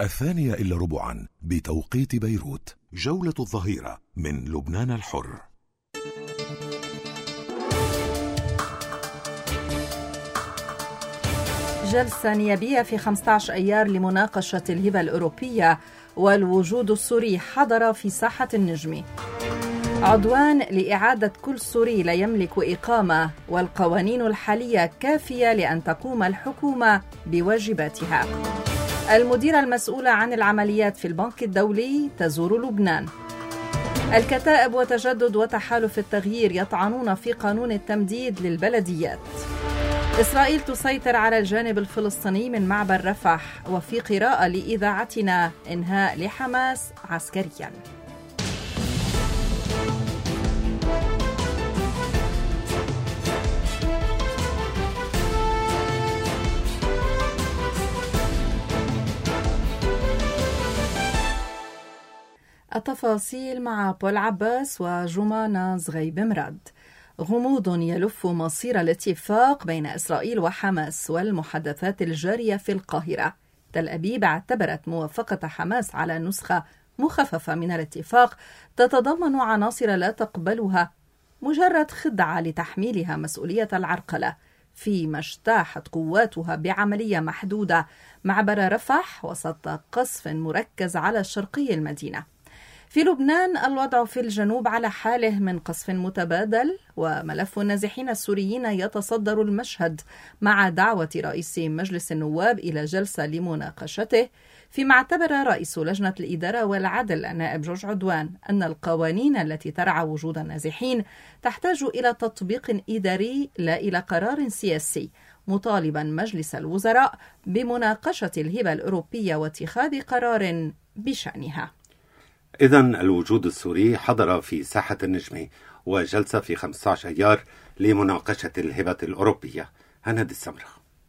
2:15 بتوقيت بيروت. جولة الظهيرة من لبنان الحر. جلسة نيابية في 15 أيار لمناقشة الهبة الأوروبية، والوجود السوري حضر في ساحة النجم. عدوان لإعادة كل سوري لا يملك إقامة، والقوانين الحالية كافية لأن تقوم الحكومة بواجباتها. المديرة المسؤولة عن العمليات في البنك الدولي تزور لبنان. الكتائب وتجدد وتحالف التغيير يطعنون في قانون التمديد للبلديات. إسرائيل تسيطر على الجانب الفلسطيني من معبر رفح، وفي قراءة لإذاعتنا إنهاء لحماس عسكريا. التفاصيل مع بول عباس وجمانة زغيب مراد. غموض يلف مصير الاتفاق بين إسرائيل وحماس والمحادثات الجارية في القاهرة. تل أبيب اعتبرت موافقة حماس على نسخة مخففة من الاتفاق تتضمن عناصر لا تقبلها مجرد خدعة لتحميلها مسؤولية العرقلة، فيما اجتاحت قواتها بعملية محدودة معبر رفح وسط قصف مركز على شرقي المدينة. في لبنان الوضع في الجنوب على حاله من قصف متبادل، وملف النازحين السوريين يتصدر المشهد مع دعوة رئيس مجلس النواب إلى جلسة لمناقشته، فيما اعتبر رئيس لجنة الإدارة والعدل النائب جورج عدوان أن القوانين التي ترعى وجود النازحين تحتاج إلى تطبيق إداري لا إلى قرار سياسي، مطالبا مجلس الوزراء بمناقشة الهبة الأوروبية واتخاذ قرار بشأنها. إذن الوجود السوري حضر في ساحة النجم وجلسة في 15 أيار لمناقشة الهبة الأوروبية. هند السمرة.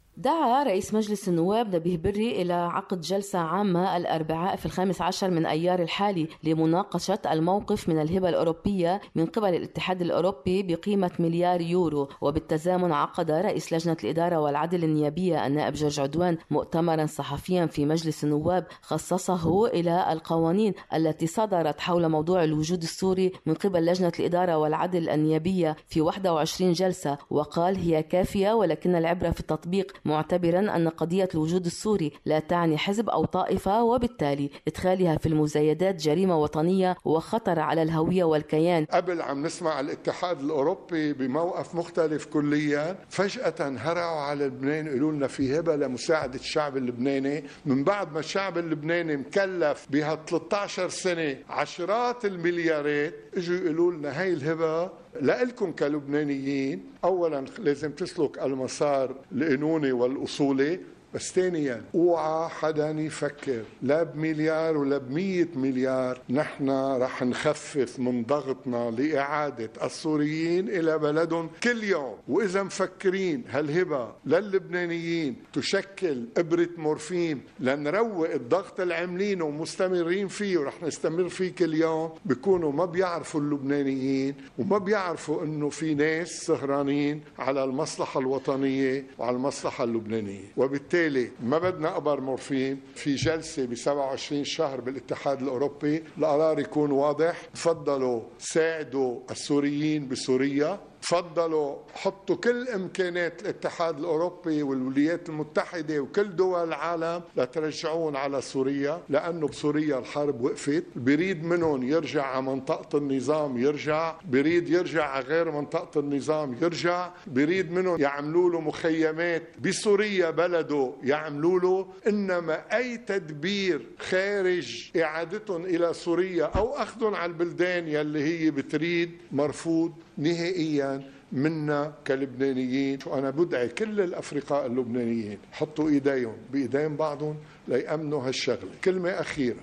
دعا رئيس مجلس النواب نبيه بري إلى عقد جلسة عامة الأربعاء في 15 من أيار الحالي لمناقشة الموقف من الهبة الأوروبية من قبل الاتحاد الأوروبي بقيمة مليار يورو. وبالتزامن عقد رئيس لجنة الإدارة والعدل النيابية النائب جورج عدوان مؤتمرا صحفيا في مجلس النواب خصصه إلى القوانين التي صدرت حول موضوع الوجود السوري من قبل لجنة الإدارة والعدل النيابية في 21 جلسة، وقال هي كافية ولكن العبرة في التطبيق، معتبرا أن قضية الوجود السوري لا تعني حزب أو طائفة، وبالتالي إدخالها في المزايدات جريمة وطنية وخطر على الهوية والكيان. قبل عم نسمع الاتحاد الأوروبي بموقف مختلف كليا، فجأة هرعوا على لبنان يقولوا لنا في هبة لمساعدة الشعب اللبناني، من بعد ما الشعب اللبناني مكلف بها 13 سنة عشرات المليارات، اجوا يقولوا لنا هاي الهبة لألكم كلبنانيين. أولا لازم تسلك المسار القانوني والأصولي، بس ثانيا اوعى حدا يفكر لا بمليار ولا ب100 مليار نحن رح نخفف من ضغطنا لإعادة السوريين إلى بلدهم كل يوم. وإذا مفكرين هالهبة للبنانيين تشكل إبرة مورفين لنروق الضغط العاملين ومستمرين فيه ورح نستمر فيه كل يوم، بيكونوا ما بيعرفوا اللبنانيين وما بيعرفوا إنه في ناس سهرانين على المصلحة الوطنية وعلى المصلحة اللبنانية. وبالتالي ما بدنا أبر مورفين. في جلسة ب27 شهر بالاتحاد الأوروبي القرار يكون واضح. تفضلوا ساعدوا السوريين بسوريا، تفضلوا حطوا كل إمكانات الاتحاد الأوروبي والولايات المتحدة وكل دول العالم لترجعون على سوريا، لأنه بسوريا الحرب وقفت. بريد منهم يرجع على منطقة النظام يرجع، بريد يرجع على غير منطقة النظام يرجع، بريد منهم يعملوا له مخيمات بسوريا بلده يعملوا له. إنما أي تدبير خارج إعادتهم إلى سوريا أو أخذهم على البلدان يلي هي بتريد مرفوض نهائيا منا كلبنانيين. وأنا بدعي كل الأفرقاء اللبنانيين حطوا إيديهم بإيدين بعضهم ليأمنوا هالشغلة. كلمة أخيرة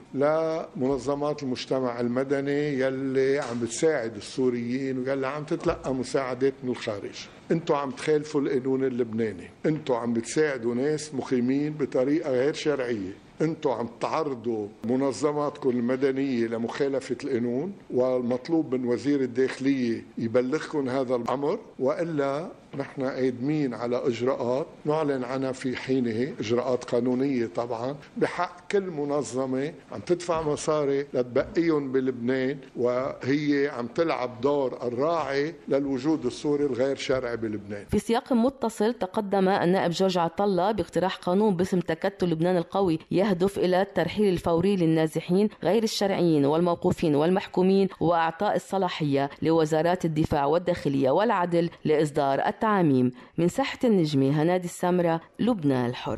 لمنظمات المجتمع المدني يلي عم بتساعد السوريين ويلي عم تتلقى مساعدات من الخارج، انتوا عم تخالفوا القانون اللبناني، انتوا عم بتساعدوا ناس مقيمين بطريقة غير شرعية، أنتم عم تعرضوا منظماتكم المدنية لمخالفة القانون، والمطلوب من وزير الداخلية يبلغكم هذا الأمر، وإلا نحن قادمين على إجراءات نعلن عنها في حينه، إجراءات قانونية طبعا بحق كل منظمة عم تدفع مصاري لتبقيهم بلبنان، وهي عم تلعب دور الراعي للوجود السوري الغير شرعي بلبنان. في سياق متصل تقدم النائب جورج عطلة باقتراح قانون باسم تكتل لبنان القوي يهدف إلى الترحيل الفوري للنازحين غير الشرعيين والموقوفين والمحكومين، وإعطاء الصلاحية لوزارات الدفاع والداخلية والعدل لإصدار التعاميم. من ساحة النجمة هنادي السامرة، لبنان الحر.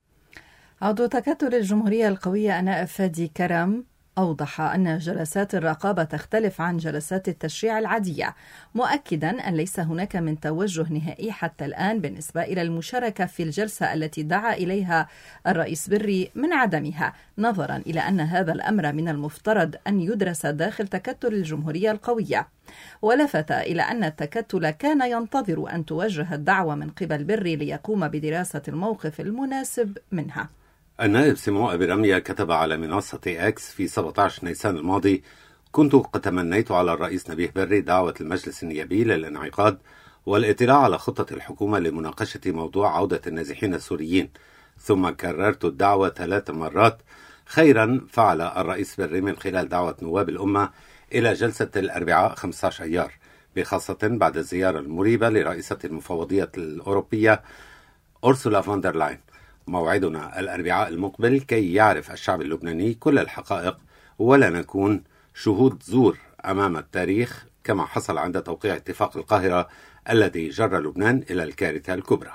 عضو تكتل الجمهورية القوية النائب فادي كرم أوضح أن جلسات الرقابة تختلف عن جلسات التشريع العادية، مؤكدا أن ليس هناك من توجه نهائي حتى الآن بالنسبة إلى المشاركة في الجلسة التي دعا إليها الرئيس بري من عدمها، نظرا إلى أن هذا الأمر من المفترض أن يدرس داخل تكتل الجمهورية القوية. ولفت إلى أن التكتل كان ينتظر أن توجه الدعوة من قبل بري ليقوم بدراسة الموقف المناسب منها. النائب سمو أبي رمية كتب على منصة إكس في 17 نيسان الماضي: كنت قد تمنيت على الرئيس نبيه بري دعوة المجلس النيابي للانعقاد والاطلاع على خطة الحكومة لمناقشة موضوع عودة النازحين السوريين، ثم كررت الدعوة 3 مرات. خيرا فعل الرئيس بري من خلال دعوة نواب الأمة إلى جلسة الأربعاء 15 أيار، بخاصة بعد الزيارة المريبة لرئيسة المفوضية الأوروبية أورسولا فوندر لاين. موعدنا الأربعاء المقبل كي يعرف الشعب اللبناني كل الحقائق، ولا نكون شهود زور أمام التاريخ كما حصل عند توقيع اتفاق القاهرة الذي جر لبنان إلى الكارثة الكبرى.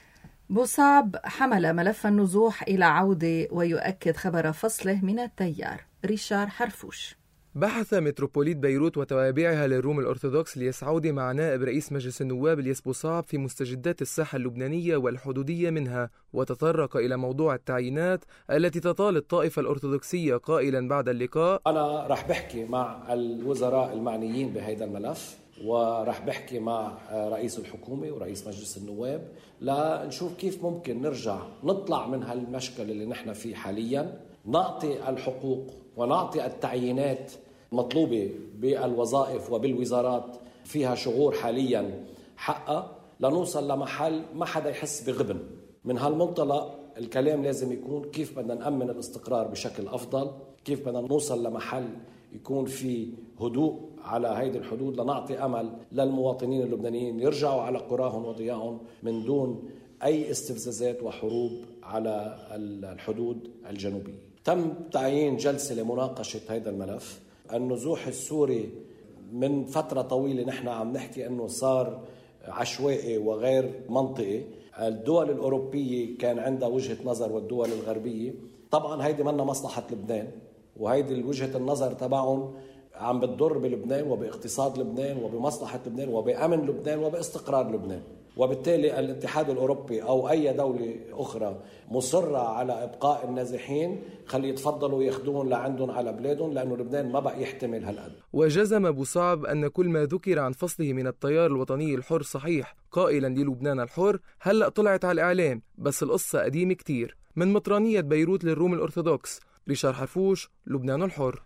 بوصعب حمل ملف النزوح إلى عودة ويؤكد خبر فصله من التيار. ريشار حرفوش. بحث متروبوليت بيروت وتوابعها للروم الأرثوذكس ليسعود مع نائب رئيس مجلس النواب الياس بوصعب في مستجدات الساحة اللبنانية والحدودية منها، وتطرق إلى موضوع التعيينات التي تطال الطائفة الأرثوذكسية، قائلا بعد اللقاء: أنا رح بحكي مع الوزراء المعنيين بهذا الملف، ورح بحكي مع رئيس الحكومة ورئيس مجلس النواب لنشوف كيف ممكن نرجع نطلع من هالمشكل اللي نحن فيه حاليا، نعطي الحقوق ونعطي التعيينات مطلوبة بالوظائف وبالوزارات فيها شغور حاليا حقها، لنوصل لمحل ما حدا يحس بغبن. من هالمنطلق الكلام لازم يكون كيف بدنا نأمن الاستقرار بشكل أفضل، كيف بدنا نوصل لمحل يكون في هدوء على هيدي الحدود، لنعطي أمل للمواطنين اللبنانيين يرجعوا على قراهم وضياعهم من دون أي استفزازات وحروب على الحدود الجنوبية. تم تعيين جلسة لمناقشة هذا الملف. النزوح السوري من فترة طويلة نحن عم نحكي أنه صار عشوائي وغير منطقي. الدول الأوروبية كان عندها وجهة نظر والدول الغربية، طبعا هيدي منا مصلحة لبنان، وهيدي وجهة النظر تبعهم عم بتضر بلبنان وباقتصاد لبنان وبمصلحة لبنان وبأمن لبنان وباستقرار لبنان. وبالتالي الاتحاد الأوروبي أو أي دولة أخرى مصرة على إبقاء النازحين، خلي يتفضلوا ياخدون لعندهم على بلادهم، لأنه لبنان ما بقى يحتمل هالقد. وجزم بوصعب أن كل ما ذكر عن فصله من التيار الوطني الحر صحيح، قائلا للبنان الحر: هلأ طلعت على الإعلام بس القصة قديمة كتير. من مطرانية بيروت للروم الأرثوذكس، ريشار حرفوش، لبنان الحر.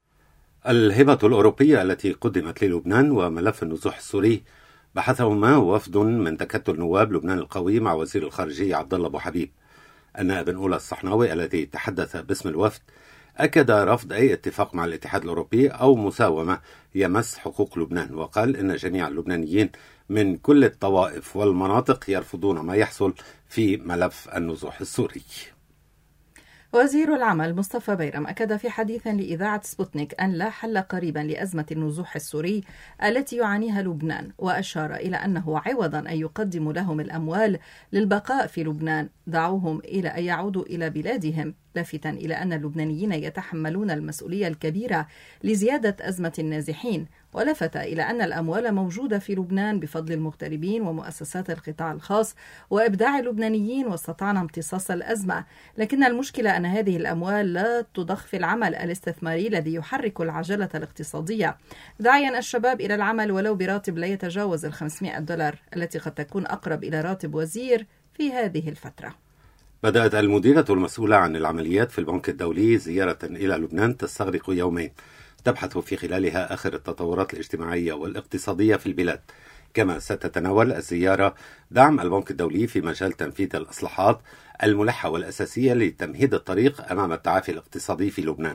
الهبة الأوروبية التي قدمت للبنان وملف النزوح السوري بحثهما وفد من تكتل نواب لبنان القوي مع وزير الخارجية عبد الله أبو حبيب. النائب أولى الصحناوي الذي تحدث باسم الوفد أكد رفض أي اتفاق مع الاتحاد الأوروبي أو مساومة يمس حقوق لبنان، وقال إن جميع اللبنانيين من كل الطوائف والمناطق يرفضون ما يحصل في ملف النزوح السوري. وزير العمل مصطفى بيرم أكد في حديث لإذاعة سبوتنيك أن لا حل قريبا لأزمة النزوح السوري التي يعانيها لبنان، وأشار إلى أنه عوضا أن يقدم لهم الأموال للبقاء في لبنان دعوهم إلى أن يعودوا إلى بلادهم، لافتا إلى أن اللبنانيين يتحملون المسؤولية الكبيرة لزيادة أزمة النازحين، ولفت إلى أن الأموال موجودة في لبنان بفضل المغتربين ومؤسسات القطاع الخاص وإبداع اللبنانيين، واستطعنا امتصاص الأزمة، لكن المشكلة أن هذه الأموال لا تضخ في العمل الاستثماري الذي يحرك العجلة الاقتصادية، داعيا الشباب إلى العمل ولو براتب لا يتجاوز $500 التي قد تكون أقرب إلى راتب وزير في هذه الفترة. بدأت المديرة المسؤولة عن العمليات في البنك الدولي زيارة إلى لبنان تستغرق يومين تبحث في خلالها آخر التطورات الاجتماعية والاقتصادية في البلاد. كما ستتناول الزيارة دعم البنك الدولي في مجال تنفيذ الإصلاحات الملحة والأساسية لتمهيد الطريق أمام التعافي الاقتصادي في لبنان.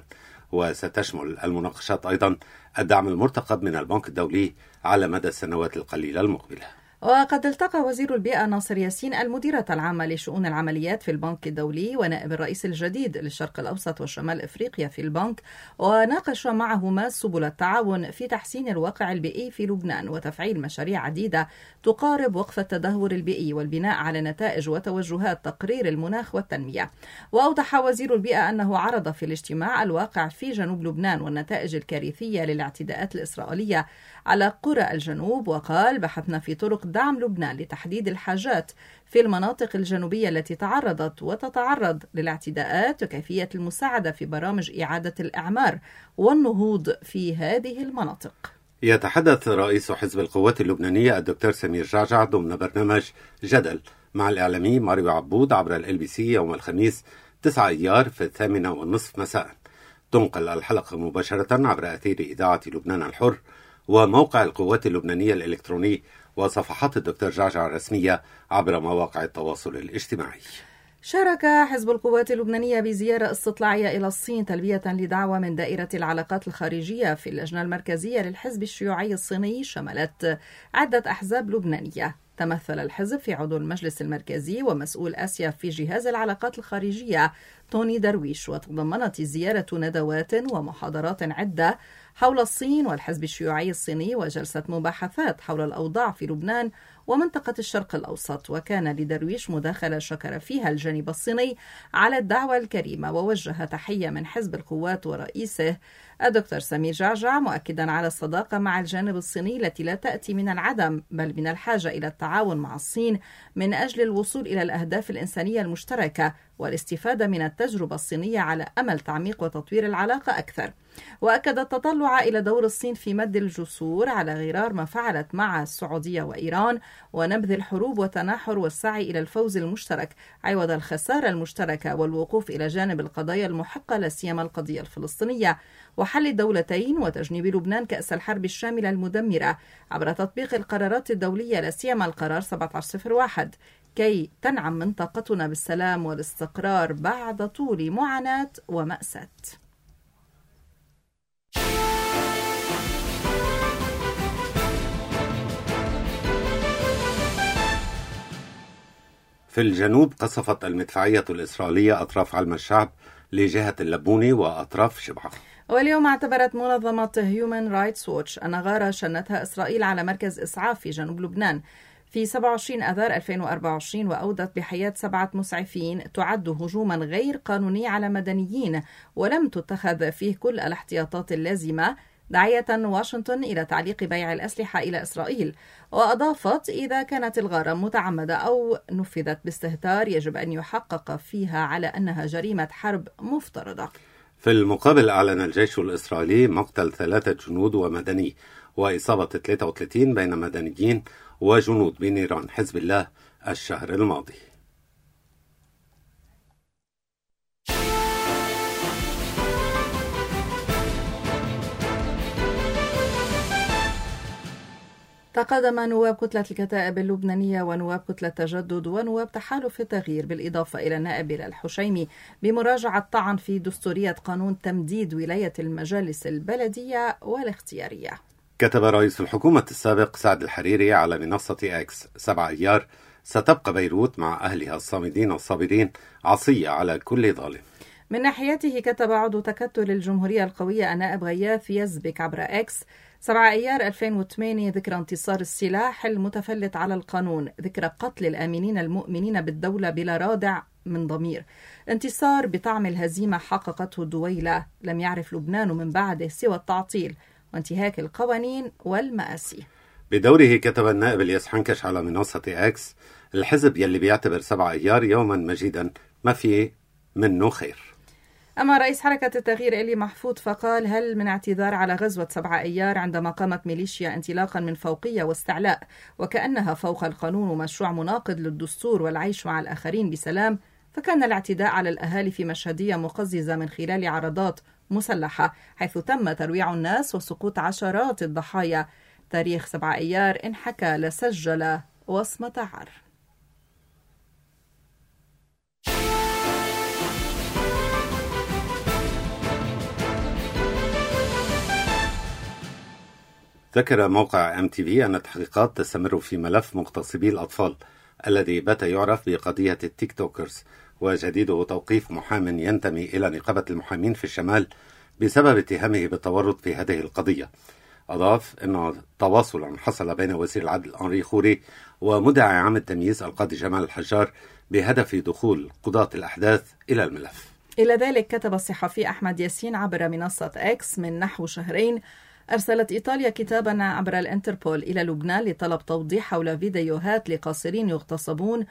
وستشمل المناقشات أيضا الدعم المرتقب من البنك الدولي على مدى السنوات القليلة المقبلة. وقد التقى وزير البيئة ناصر ياسين المديرة العامة لشؤون العمليات في البنك الدولي ونائب الرئيس الجديد للشرق الأوسط وشمال إفريقيا في البنك، وناقش معهما سبل التعاون في تحسين الواقع البيئي في لبنان وتفعيل مشاريع عديدة تقارب وقف التدهور البيئي والبناء على نتائج وتوجهات تقرير المناخ والتنمية. وأوضح وزير البيئة أنه عرض في الاجتماع الواقع في جنوب لبنان والنتائج الكارثية للاعتداءات الإسرائيلية على قرى الجنوب، وقال: بحثنا في طرق دعم لبنان لتحديد الحاجات في المناطق الجنوبية التي تعرضت وتتعرض للاعتداءات وكيفية المساعدة في برامج إعادة الإعمار والنهوض في هذه المناطق. يتحدث رئيس حزب القوات اللبنانية الدكتور سمير جعجع ضمن برنامج جدل مع الإعلامي ماريو عبود عبر LBC يوم الخميس 9 أيار في 8:30 مساء. تنقل الحلقة مباشرة عبر أثير إذاعة لبنان الحر وموقع القوات اللبنانية الإلكتروني وصفحات الدكتور جعجع الرسمية عبر مواقع التواصل الاجتماعي. شارك حزب القوات اللبنانية بزيارة استطلاعية إلى الصين تلبية لدعوة من دائرة العلاقات الخارجية في اللجنة المركزية للحزب الشيوعي الصيني شملت عدة أحزاب لبنانية. تمثل الحزب في عضو المجلس المركزي ومسؤول آسيا في جهاز العلاقات الخارجية توني درويش، وتضمنت الزيارة ندوات ومحاضرات عدة حول الصين والحزب الشيوعي الصيني وجلسة مباحثات حول الأوضاع في لبنان ومنطقة الشرق الأوسط. وكان لدرويش مداخلة شكر فيها الجانب الصيني على الدعوة الكريمة، ووجه تحية من حزب القوات ورئيسه الدكتور سمير جعجع، مؤكدا على الصداقة مع الجانب الصيني التي لا تأتي من العدم بل من الحاجة إلى التعاون مع الصين من أجل الوصول إلى الأهداف الإنسانية المشتركة والاستفادة من التجربة الصينية على أمل تعميق وتطوير العلاقة أكثر. وأكد التطلع إلى دور الصين في مد الجسور على غرار ما فعلت مع السعودية وإيران ونبذ الحروب والتناحر والسعي إلى الفوز المشترك عوض الخسارة المشتركة والوقوف إلى جانب القضايا المحقة لا سيما القضية الفلسطينية وحل الدولتين وتجنيب لبنان كأس الحرب الشاملة المدمرة عبر تطبيق القرارات الدولية لا سيما القرار 1701 كي تنعم منطقتنا بالسلام والاستقرار بعد طول معاناة ومأساة. في الجنوب قصفت المدفعية الإسرائيلية أطراف علم الشعب لجهة اللبوني وأطراف شبعة. واليوم اعتبرت منظمة Human Rights Watch أن غارة شنتها إسرائيل على مركز إسعاف في جنوب لبنان في 27 آذار 2024 وأودت بحياة 7 مسعفين تعد هجوما غير قانوني على مدنيين ولم تتخذ فيه كل الاحتياطات اللازمة، داعية واشنطن إلى تعليق بيع الأسلحة إلى إسرائيل. وأضافت: إذا كانت الغارة متعمدة أو نفذت باستهتار يجب أن يحقق فيها على أنها جريمة حرب مفترضة. في المقابل أعلن الجيش الإسرائيلي مقتل 3 جنود ومدني وإصابة 33 بين مدنيين وجنود بنيران حزب الله الشهر الماضي. تقدم نواب كتلة الكتائب اللبنانية ونواب كتلة تجدد ونواب تحالف التغيير بالإضافة إلى النائب الحشيمي بمراجعة طعن في دستورية قانون تمديد ولاية المجالس البلدية والاختيارية. كتب رئيس الحكومة السابق سعد الحريري على منصة إكس 7 أيار: ستبقى بيروت مع أهلها الصامدين والصابرين عصية على كل ظالم. من ناحيته كتب عضو تكتل الجمهورية القوية النائب غياث يزبك عبر إكس 7 أيار 2008: ذكرى انتصار السلاح المتفلت على القانون، ذكرى قتل الآمنين المؤمنين بالدولة بلا رادع من ضمير، انتصار بطعم الهزيمة حققته الدويلة، لم يعرف لبنان من بعده سوى التعطيل وانتهاك القوانين والمآسي. بدوره كتب النائب الياس حنكش على منصة إكس: الحزب يلي بيعتبر 7 أيار يوما مجيدا ما في منه خير. أما رئيس حركة التغيير إلي محفوظ فقال: هل من اعتذار على غزوة 7 أيار عندما قامت ميليشيا انطلاقا من فوقية واستعلاء وكأنها فوق القانون ومشروع مناقض للدستور والعيش مع الآخرين بسلام فكان الاعتداء على الأهالي في مشهدية مقززة من خلال عرضات مسلحة، حيث تم ترويع الناس وسقوط عشرات الضحايا. تاريخ 7 أيار انحكى لسجل وصمة عار. ذكر موقع MTV أن التحقيقات تستمر في ملف مغتصبي الأطفال الذي بات يعرف بقضية التيك توكرز، وجديده توقيف محام ينتمي إلى نقابة المحامين في الشمال بسبب اتهامه بالتورط في هذه القضية. أضاف أن تواصلا حصل بين وزير العدل أنري خوري ومدعي عام التمييز القاضي جمال الحجار بهدف دخول قضاة الأحداث إلى الملف. إلى ذلك كتب الصحفي أحمد ياسين عبر منصة إكس من نحو شهرين: أرسلت إيطاليا كتابا عبر الانتربول إلى لبنان لطلب توضيح حول فيديوهات لقاصرين يغتصبون،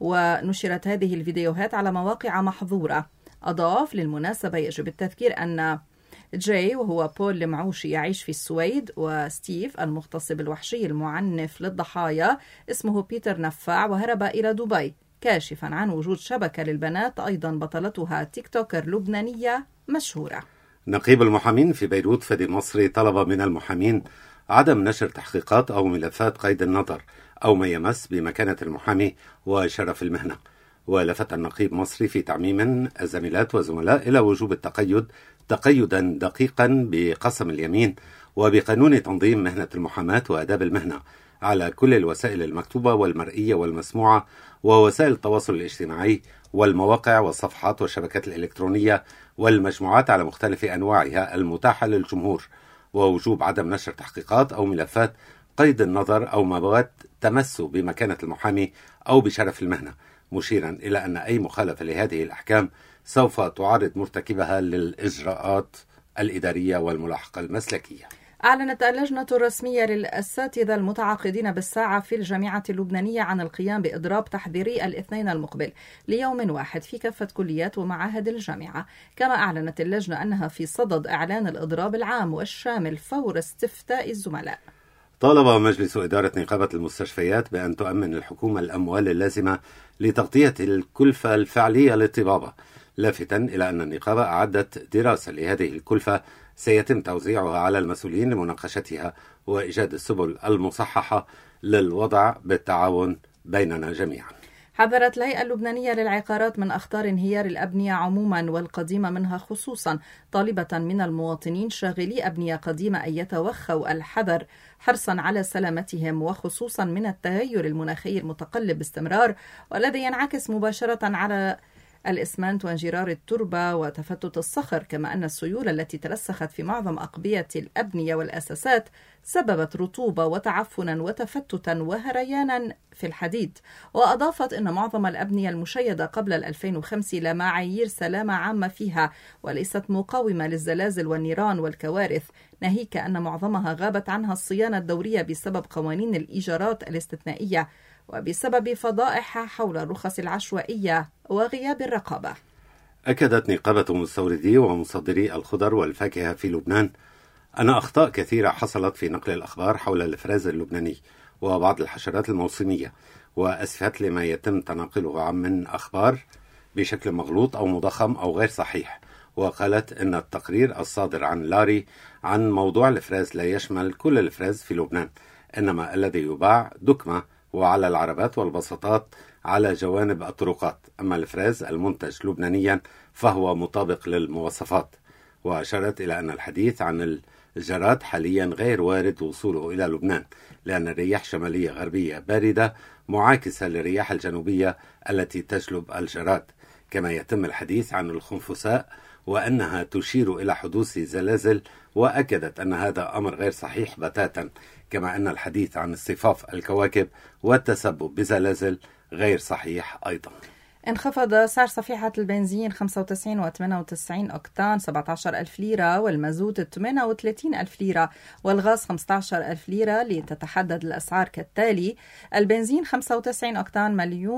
ونشرت هذه الفيديوهات على مواقع محظورة. أضاف: للمناسبة يجب التذكير أن جاي وهو بول المعوشي يعيش في السويد، وستيف المغتصب الوحشي المعنف للضحايا اسمه بيتر نفاع وهرب إلى دبي، كاشفا عن وجود شبكة للبنات أيضا بطلتها تيك توكر لبنانية مشهورة. نقيب المحامين في بيروت فادي المصري طلب من المحامين عدم نشر تحقيقات أو ملفات قيد النظر أو ما يمس بمكانة المحامي وشرف المهنة. ولفت النقيب مصري في تعميم الزميلات والزملاء إلى وجوب التقيد تقيدا دقيقا بقسم اليمين وبقانون تنظيم مهنة المحاماة وآداب المهنة على كل الوسائل المكتوبة والمرئية والمسموعة ووسائل التواصل الاجتماعي والمواقع والصفحات والشبكات الإلكترونية والمجموعات على مختلف أنواعها المتاحة للجمهور، ووجوب عدم نشر تحقيقات أو ملفات قيد النظر أو مواد تمس بمكانة المحامي أو بشرف المهنة، مشيرا إلى أن أي مخالفة لهذه الأحكام سوف تعرض مرتكبها للإجراءات الإدارية والملاحقة المسلكية. أعلنت اللجنة الرسمية للأساتذة المتعاقدين بالساعة في الجامعة اللبنانية عن القيام بإضراب تحضيري الاثنين المقبل ليوم واحد في كافة كليات ومعاهد الجامعة. كما أعلنت اللجنة أنها في صدد إعلان الإضراب العام والشامل فور استفتاء الزملاء. طالب مجلس إدارة نقابة المستشفيات بأن تؤمن الحكومة الأموال اللازمة لتغطية الكلفة الفعلية للطبابة، لافتا إلى أن النقابة أعدت دراسة لهذه الكلفة سيتم توزيعها على المسؤولين لمناقشتها وإيجاد السبل المصححة للوضع بالتعاون بيننا جميعا. حذرت الهيئة اللبنانية للعقارات من أخطار انهيار الأبنية عموما والقديمة منها خصوصا، طالبة من المواطنين شاغلي أبنية قديمة أن يتوخوا الحذر حرصا على سلامتهم، وخصوصا من التغير المناخي المتقلب باستمرار والذي ينعكس مباشرة على الإسمنت وانجرار التربة وتفتت الصخر، كما أن السيول التي ترسخت في معظم أقبية الأبنية والأساسات سببت رطوبة وتعفنا وتفتتا وهريانا في الحديد. وأضافت أن معظم الأبنية المشيدة قبل 2005 لا معايير سلامة عامة فيها وليست مقاومة للزلازل والنيران والكوارث، ناهيك أن معظمها غابت عنها الصيانة الدورية بسبب قوانين الإيجارات الاستثنائية وبسبب فضائح حول الرخص العشوائية وغياب الرقابة. أكدت نقابة مستوردي ومصدري الخضر والفاكهة في لبنان أن أخطاء كثيرة حصلت في نقل الأخبار حول الإفراز اللبناني وبعض الحشرات الموسمية، وأسفت لما يتم تناقله من أخبار بشكل مغلوط أو مضخم أو غير صحيح. وقالت أن التقرير الصادر عن لاري عن موضوع الإفراز لا يشمل كل الإفراز في لبنان، إنما الذي يباع دكمة وعلى العربات والبساطات على جوانب الطرقات، أما الإفراز المنتج لبنانيا فهو مطابق للمواصفات. وأشارت إلى أن الحديث عن الجراد حاليا غير وارد وصوله إلى لبنان، لأن الرياح شمالية غربية باردة معاكسة للرياح الجنوبية التي تجلب الجراد. كما يتم الحديث عن الخنفساء وأنها تشير إلى حدوث زلازل، وأكدت أن هذا أمر غير صحيح بتاتا، كما أن الحديث عن اصطفاف الكواكب والتسبب بزلازل غير صحيح أيضا. انخفض سعر صفيحة البنزين 95 و 98 أوكتان 17,000 ليرة، والمازوت 38,000 ليرة، والغاز 15,000 ليرة، لتتحدد الأسعار كالتالي: البنزين 95 أوكتان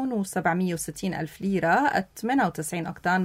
1,760,000 ليرة، 98 أوكتان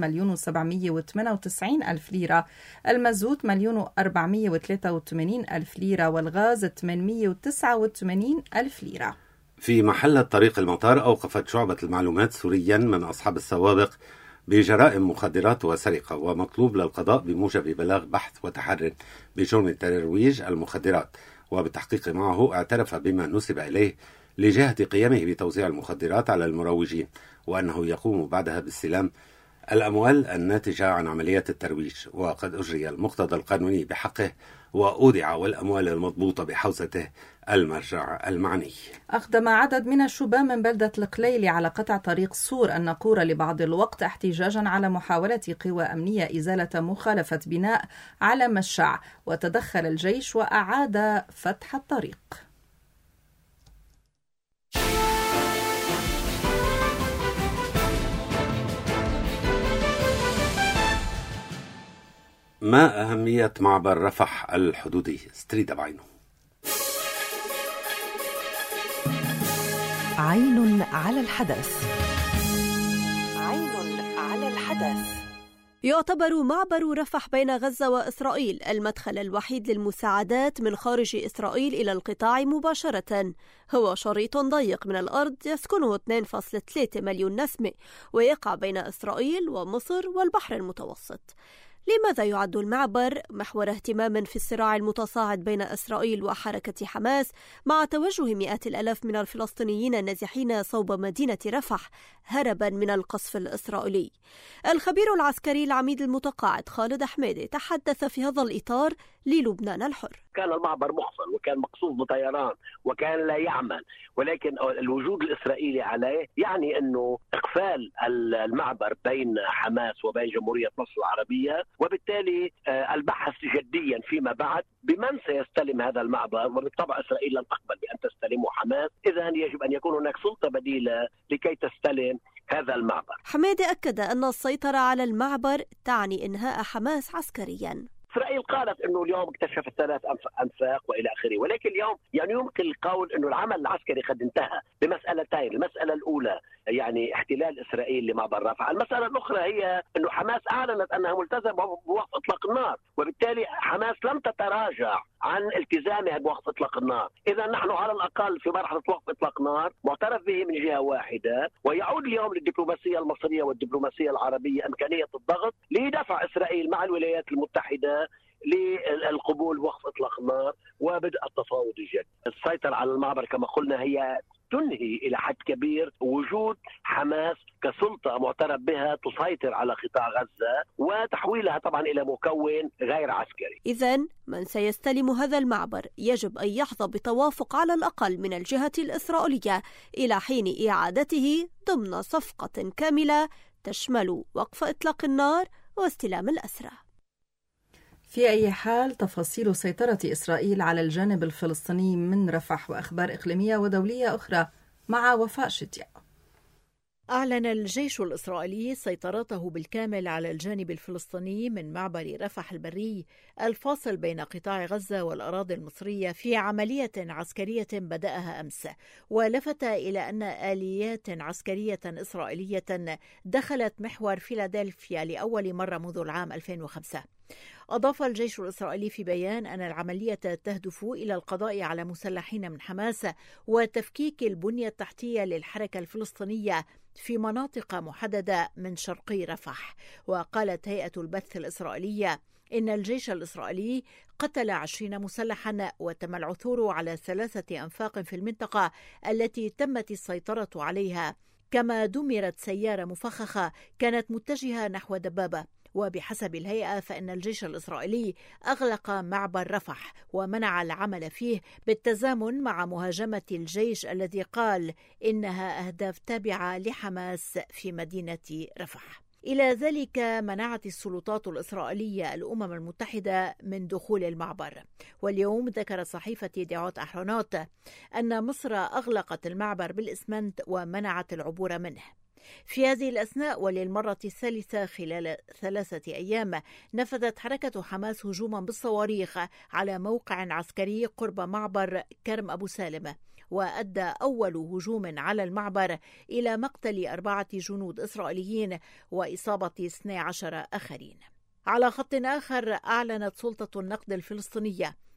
1,798,000 ليرة، المازوت 1,483,000 ليرة، والغاز 889,000 ليرة. في محل طريق المطار أوقفت شعبة المعلومات سوريا من أصحاب السوابق بجرائم مخدرات وسرقة، ومطلوب للقضاء بموجب بلاغ بحث وتحري بجرم ترويج المخدرات. وبالتحقيق معه اعترف بما نسب إليه لجهة قيامه بتوزيع المخدرات على المروجين، وأنه يقوم بعدها باستلام الأموال الناتجة عن عمليات الترويج، وقد أجري المقتضى القانوني بحقه وأودع والأموال المضبوطة بحوزته المرجع المعني. أقدم عدد من الشبان من بلدة القليلي على قطع طريق سور الناقورة لبعض الوقت احتجاجا على محاولة قوى أمنية إزالة مخالفة بناء على مشع، وتدخل الجيش وأعاد فتح الطريق. ما أهمية معبر رفح الحدودي؟ ستريدا بعينه. عين على الحدث. عين على الحدث. يعتبر معبر رفح بين غزة وإسرائيل المدخل الوحيد للمساعدات من خارج إسرائيل إلى القطاع مباشرة. هو شريط ضيق من الأرض يسكنه 2.3 مليون نسمة، ويقع بين إسرائيل ومصر والبحر المتوسط. لماذا يعد المعبر محور اهتمام في الصراع المتصاعد بين إسرائيل وحركة حماس، مع توجه مئات الآلاف من الفلسطينيين النازحين صوب مدينة رفح هربا من القصف الإسرائيلي؟ الخبير العسكري العميد المتقاعد خالد حميدي تحدث في هذا الإطار للبنان الحر. كان المعبر مخفل وكان مقصود بطيران وكان لا يعمل، ولكن الوجود الإسرائيلي عليه يعني أنه إقفال المعبر بين حماس وبين جمهورية مصر العربية، وبالتالي البحث جديا فيما بعد بمن سيستلم هذا المعبر. وبالطبع إسرائيل لن تقبل بأن تستلمه حماس، إذن يجب أن يكون هناك سلطة بديلة لكي تستلم هذا المعبر. حميدي أكد أن السيطرة على المعبر تعني إنهاء حماس عسكريا. إسرائيل قالت أنه اليوم اكتشفت 3 أنفاق وإلى آخره، ولكن اليوم يعني يمكن القول أنه العمل العسكري قد انتهى بمسألتين. المسألة الأولى يعني احتلال إسرائيل لمعبر رفح، المسألة الأخرى هي أنه حماس أعلنت أنها ملتزمة بوقف إطلاق النار، وبالتالي حماس لم تتراجع عن التزامها بوقف إطلاق النار. إذا نحن على الأقل في مرحلة وقف إطلاق نار معترف به من جهة واحدة، ويعود اليوم للدبلوماسية المصرية والدبلوماسية العربية إمكانية الضغط لدفع إسرائيل مع الولايات المتحدة للقبول بوقف إطلاق النار وبدء التفاوض الجدي. السيطرة على المعبر كما قلنا هي تنهي إلى حد كبير وجود حماس كسلطة معترف بها تسيطر على قطاع غزة، وتحويلها طبعا إلى مكون غير عسكري. إذن من سيستلم هذا المعبر يجب أن يحظى بتوافق على الأقل من الجهة الإسرائيلية إلى حين إعادته ضمن صفقة كاملة تشمل وقف إطلاق النار واستلام الأسرى. في أي حال تفاصيل سيطرة إسرائيل على الجانب الفلسطيني من رفح وأخبار إقليمية ودولية أخرى مع وفاء شتيا. أعلن الجيش الإسرائيلي سيطرته بالكامل على الجانب الفلسطيني من معبر رفح البري الفاصل بين قطاع غزة والأراضي المصرية في عملية عسكرية بدأها أمس، ولفت إلى أن آليات عسكرية إسرائيلية دخلت محور فيلادلفيا لأول مرة منذ العام 2005. أضاف الجيش الإسرائيلي في بيان أن العملية تهدف إلى القضاء على مسلحين من حماس وتفكيك البنية التحتية للحركة الفلسطينية في مناطق محددة من شرقي رفح. وقالت هيئة البث الإسرائيلية إن الجيش الإسرائيلي قتل 20 مسلحا وتم العثور على 3 أنفاق في المنطقة التي تمت السيطرة عليها، كما دمرت سيارة مفخخة كانت متجهة نحو دبابة. وبحسب الهيئة فإن الجيش الإسرائيلي أغلق معبر رفح ومنع العمل فيه بالتزامن مع مهاجمة الجيش الذي قال إنها أهداف تابعة لحماس في مدينة رفح. إلى ذلك منعت السلطات الإسرائيلية الأمم المتحدة من دخول المعبر. واليوم ذكرت صحيفة يديعوت أحرونوت أن مصر أغلقت المعبر بالإسمنت ومنعت العبور منه. في هذه الأثناء وللمرة الثالثة خلال 3 أيام نفذت حركة حماس هجوما بالصواريخ على موقع عسكري قرب معبر كرم أبو سالم، وأدى أول هجوم على المعبر إلى مقتل 4 جنود إسرائيليين وإصابة 12 آخرين. على خط آخر أعلنت سلطة النقد الفلسطينية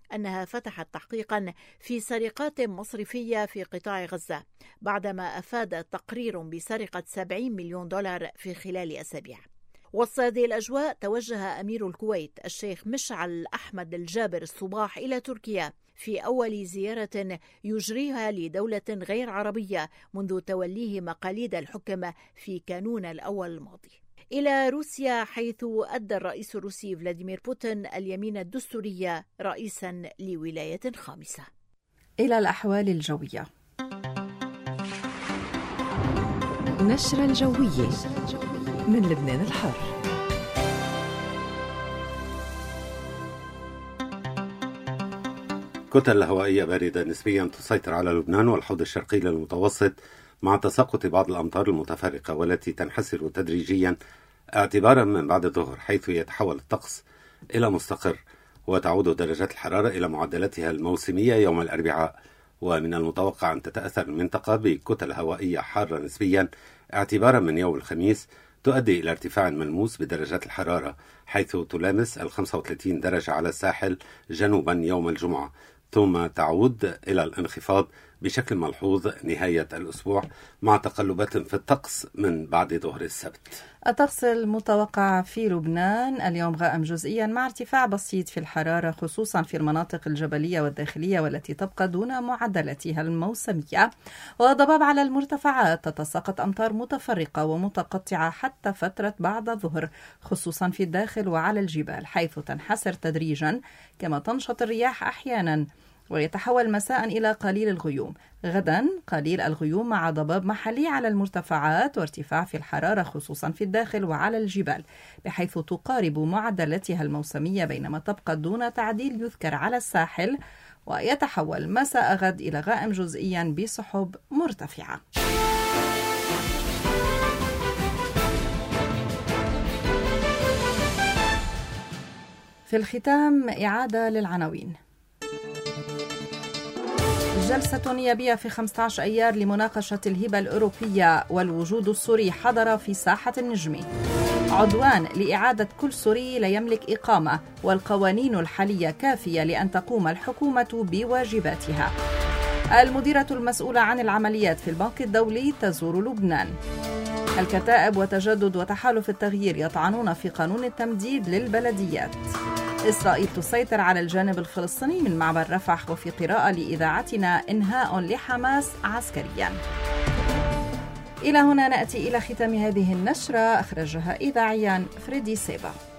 أنها فتحت تحقيقا في سرقات مصرفية في قطاع غزة بعدما أفاد تقرير بسرقة 70 مليون دولار في خلال أسابيع. وسط هذه الأجواء توجه أمير الكويت الشيخ مشعل أحمد الجابر الصباح إلى تركيا في أول زيارة يجريها لدولة غير عربية منذ توليه مقاليد الحكم في كانون الأول الماضي، إلى روسيا، حيث أدى الرئيس الروسي فلاديمير بوتين اليمين الدستورية رئيسا لولاية خامسة. إلى الأحوال الجوية. نشرة الجوية من لبنان الحر. كتل هوائية باردة نسبيا تسيطر على لبنان والحوض الشرقي للمتوسط مع تساقط بعض الأمطار المتفرقة والتي تنحسر تدريجيا اعتبارا من بعد الظهر، حيث يتحول الطقس إلى مستقر وتعود درجات الحرارة إلى معدلاتها الموسمية يوم الأربعاء. ومن المتوقع أن تتأثر المنطقة بكتل هوائية حارة نسبيا اعتبارا من يوم الخميس، تؤدي إلى ارتفاع ملموس بدرجات الحرارة، حيث تلامس 35 درجة على الساحل جنوبا يوم الجمعة، ثم تعود إلى الانخفاض بشكل ملحوظ نهاية الأسبوع مع تقلبات في الطقس من بعد ظهر السبت. الطقس المتوقع في لبنان اليوم غائم جزئيا مع ارتفاع بسيط في الحرارة، خصوصا في المناطق الجبلية والداخلية والتي تبقى دون معدلاتها الموسمية، وضباب على المرتفعات، تتساقط أمطار متفرقة ومتقطعة حتى فترة بعد الظهر، خصوصا في الداخل وعلى الجبال، حيث تنحسر تدريجا، كما تنشط الرياح أحيانا ويتحول مساء إلى قليل الغيوم. غدا قليل الغيوم مع ضباب محلي على المرتفعات وارتفاع في الحرارة خصوصا في الداخل وعلى الجبال، بحيث تقارب معدلاتها الموسمية، بينما تبقى دون تعديل يذكر على الساحل، ويتحول مساء غد إلى غائم جزئيا بسحب مرتفعة. في الختام إعادة للعناوين. جلسة نيابية في 15 أيار لمناقشة الهبة الأوروبية والوجود السوري حضر في ساحة النجمي. عدوان لإعادة كل سوري لا يملك إقامة، والقوانين الحالية كافية لأن تقوم الحكومة بواجباتها. المديرة المسؤولة عن العمليات في البنك الدولي تزور لبنان. الكتائب وتجدد وتحالف التغيير يطعنون في قانون التمديد للبلديات. إسرائيل تسيطر على الجانب الفلسطيني من معبر رفح، وفي قراءة لإذاعتنا إنهاء لحماس عسكريا. إلى هنا نأتي إلى ختام هذه النشرة، أخرجها إذاعيا فريدي سيبا.